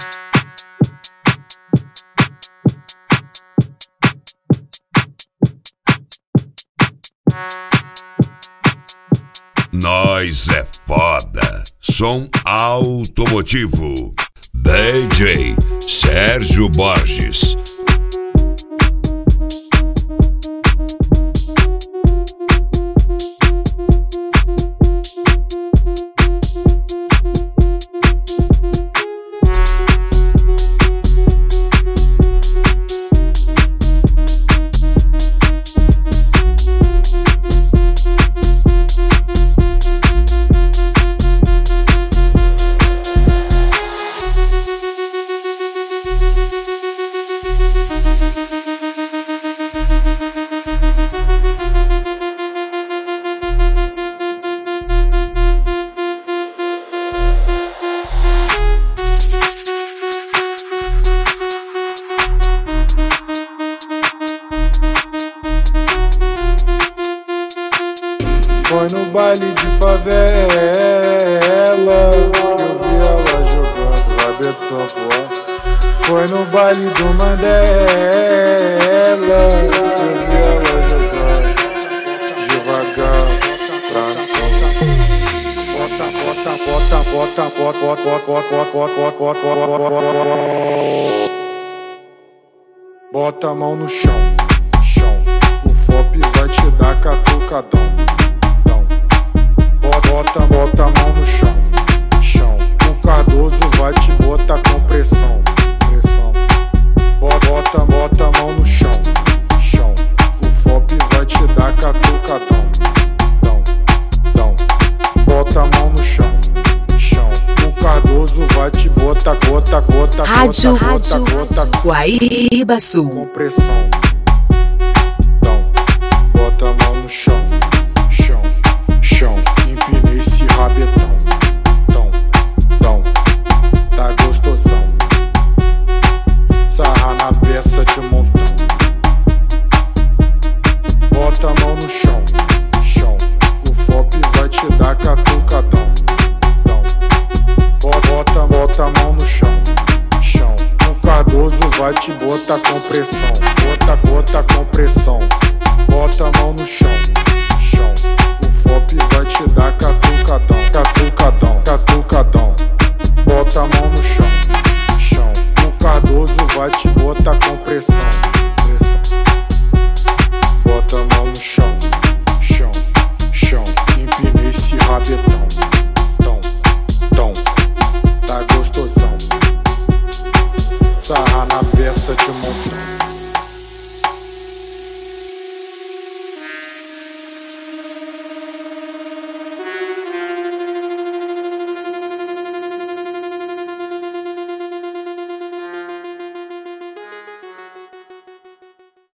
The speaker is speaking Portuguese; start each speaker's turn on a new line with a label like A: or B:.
A: Nós é foda. Som automotivo. DJ Sérgio Borges.
B: Foi no baile de favela que eu vi ela jogando rabetão pro ar. Foi no baile do Mandela que eu vi ela jogando devagar pra bota a mão no chão, chão. O FOP vai te dar catucadão. Bota a mão no chão, chão. O Cardoso vai te botar com pressão, pressão. Bota a mão no chão, chão. O FOP vai te dar catucadão, dão, dão. Bota a mão no chão, chão. O Cardoso vai te botar, gota,
C: Rádio Guaíba
B: com
C: Sul.
B: pressão, dão. Bota a mão no chão, chão, chão. Empina esse rabetão, dão, dão. Tá gostosão. Sarra na peça de montão. Bota a mão no chão, chão. O FOP vai te dar catucadão, dão. Bota a mão no chão, chão. O Cardoso vai te botar com pressão, gota com pressão. Bota a mão no chão, chão. O FOP vai te dar catucadão, catucadão. Bota a mão no chão, chão. O Cardoso vai te botar com pressão, pressão. Bota a mão no chão, chão, chão. Empina esse rabetão, tão, tão. Tá gostosão. Sarra na peça de montão.